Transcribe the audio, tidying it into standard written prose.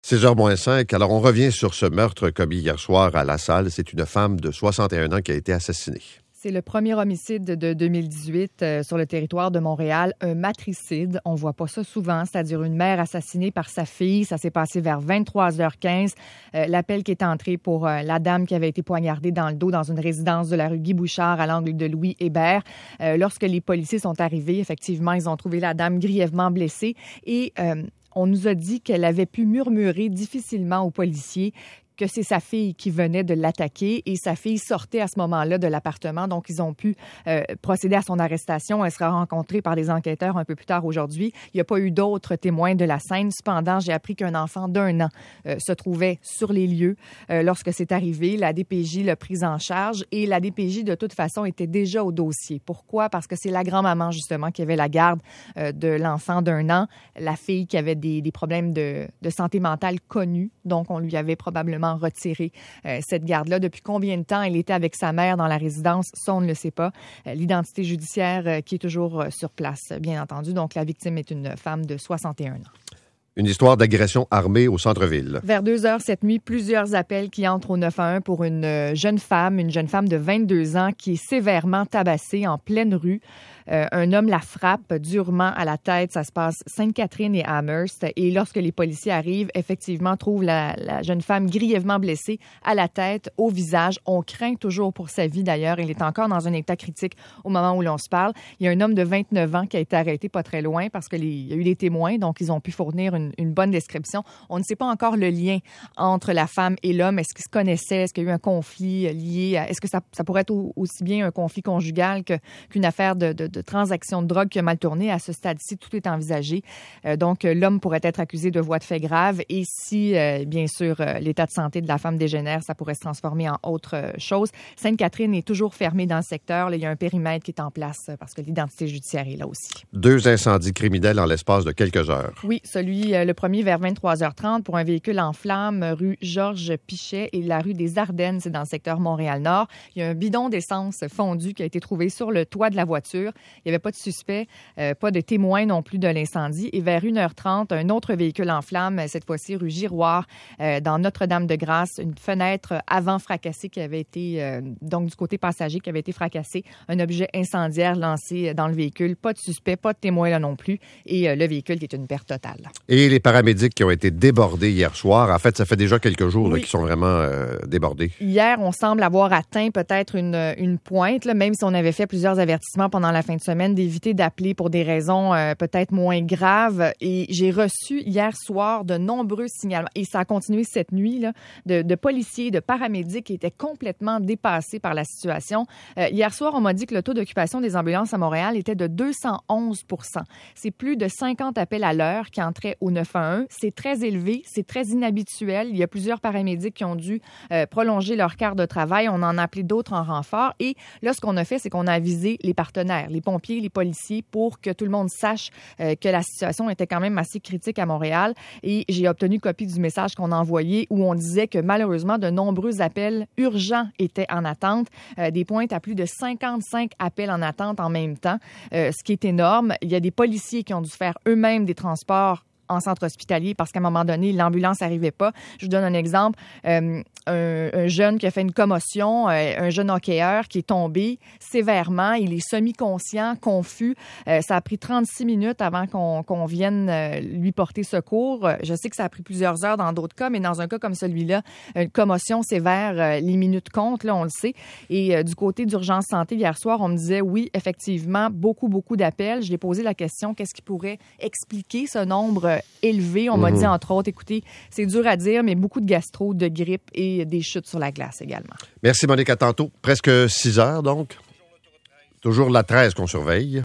6h moins 5. Alors, on revient sur ce meurtre commis hier soir à La Salle. C'est une femme de 61 ans qui a été assassinée. C'est le premier homicide de 2018 sur le territoire de Montréal, un matricide. On voit pas ça souvent, c'est-à-dire une mère assassinée par sa fille. Ça s'est passé vers 23h15. L'appel qui est entré pour la dame qui avait été poignardée dans le dos dans une résidence de la rue Guy Bouchard à l'angle de Louis Hébert. Lorsque les policiers sont arrivés, effectivement, ils ont trouvé la dame grièvement blessée et on nous a dit qu'elle avait pu murmurer difficilement aux policiers que c'est sa fille qui venait de l'attaquer et sa fille sortait à ce moment-là de l'appartement. Donc, ils ont pu procéder à son arrestation. Elle sera rencontrée par des enquêteurs un peu plus tard aujourd'hui. Il n'y a pas eu d'autres témoins de la scène. Cependant, j'ai appris qu'un enfant d'1 an se trouvait sur les lieux lorsque c'est arrivé. La DPJ l'a prise en charge et la DPJ, de toute façon, était déjà au dossier. Pourquoi? Parce que c'est la grand-maman, justement, qui avait la garde de l'enfant d'1 an. La fille qui avait des problèmes de santé mentale connus. Donc, on lui avait probablement retiré cette garde-là. Depuis combien de temps elle était avec sa mère dans la résidence? Ça, on ne le sait pas. L'identité judiciaire qui est toujours sur place, bien entendu. Donc, la victime est une femme de 61 ans. Une histoire d'agression armée au centre-ville. Vers 2h cette nuit, plusieurs appels qui entrent au 911 pour une jeune femme de 22 ans qui est sévèrement tabassée en pleine rue. Un homme la frappe durement à la tête. Ça se passe Sainte-Catherine et Amherst. Et lorsque les policiers arrivent, effectivement, trouvent la jeune femme grièvement blessée à la tête, au visage. On craint toujours pour sa vie, d'ailleurs. Il est encore dans un état critique au moment où l'on se parle. Il y a un homme de 29 ans qui a été arrêté pas très loin parce qu'il y a eu des témoins, donc ils ont pu fournir une bonne description. On ne sait pas encore le lien entre la femme et l'homme. Est-ce qu'ils se connaissaient? Est-ce qu'il y a eu un conflit lié à... Est-ce que ça pourrait être aussi bien un conflit conjugal qu'une affaire de transaction de drogue qui a mal tourné? À ce stade-ci, tout est envisagé. Donc, l'homme pourrait être accusé de voies de fait graves et si, bien sûr, l'état de santé de la femme dégénère, ça pourrait se transformer en autre chose. Sainte-Catherine est toujours fermée dans le secteur. Là, il y a un périmètre qui est en place parce que l'identité judiciaire est là aussi. 2 incendies criminels en l'espace de quelques heures. Oui, le premier vers 23h30 pour un véhicule en flammes, rue Georges Pichet et la rue des Ardennes, c'est dans le secteur Montréal-Nord. Il y a un bidon d'essence fondu qui a été trouvé sur le toit de la voiture. Il n'y avait pas de suspect, pas de témoin non plus de l'incendie. Et vers 1h30, un autre véhicule en flammes, cette fois-ci rue Giroir, dans Notre-Dame-de-Grâce, une fenêtre avant fracassée qui avait été, donc du côté passager, qui avait été fracassée. Un objet incendiaire lancé dans le véhicule. Pas de suspect, pas de témoin là non plus. Et le véhicule qui est une perte totale. Et les paramédics qui ont été débordés hier soir. En fait, ça fait déjà quelques jours oui. qu'ils sont vraiment débordés. Hier, on semble avoir atteint peut-être une pointe, là, même si on avait fait plusieurs avertissements pendant la fin de semaine d'éviter d'appeler pour des raisons peut-être moins graves. Et j'ai reçu hier soir de nombreux signalements, et ça a continué cette nuit, là, de policiers, de paramédics qui étaient complètement dépassés par la situation. Hier soir, on m'a dit que le taux d'occupation des ambulances à Montréal était de 211 %. C'est plus de 50 appels à l'heure qui entraient au 911. C'est très élevé, c'est très inhabituel. Il y a plusieurs paramédics qui ont dû prolonger leur quart de travail. On en a appelé d'autres en renfort. Et là, ce qu'on a fait, c'est qu'on a avisé les partenaires, les pompiers, les policiers, pour que tout le monde sache que la situation était quand même assez critique à Montréal. Et j'ai obtenu copie du message qu'on a envoyé où on disait que malheureusement, de nombreux appels urgents étaient en attente. Des pointes à plus de 55 appels en attente en même temps, ce qui est énorme. Il y a des policiers qui ont dû faire eux-mêmes des transports en centre hospitalier parce qu'à un moment donné, l'ambulance n'arrivait pas. Je vous donne un exemple. Un jeune qui a fait une commotion, un jeune hockeyeur qui est tombé sévèrement. Il est semi-conscient, confus. Ça a pris 36 minutes avant qu'on vienne lui porter secours. Je sais que ça a pris plusieurs heures dans d'autres cas, mais dans un cas comme celui-là, une commotion sévère, les minutes comptent, là, on le sait. Et du côté d'Urgence Santé, hier soir, on me disait, oui, effectivement, beaucoup d'appels. Je lui ai posé la question, qu'est-ce qui pourrait expliquer ce nombre élevé? On m'a dit, entre autres, écoutez, c'est dur à dire, mais beaucoup de gastro, de grippe et des chutes sur la glace également. Merci Monique, à tantôt. Presque 6 heures donc. Toujours la 13 qu'on surveille.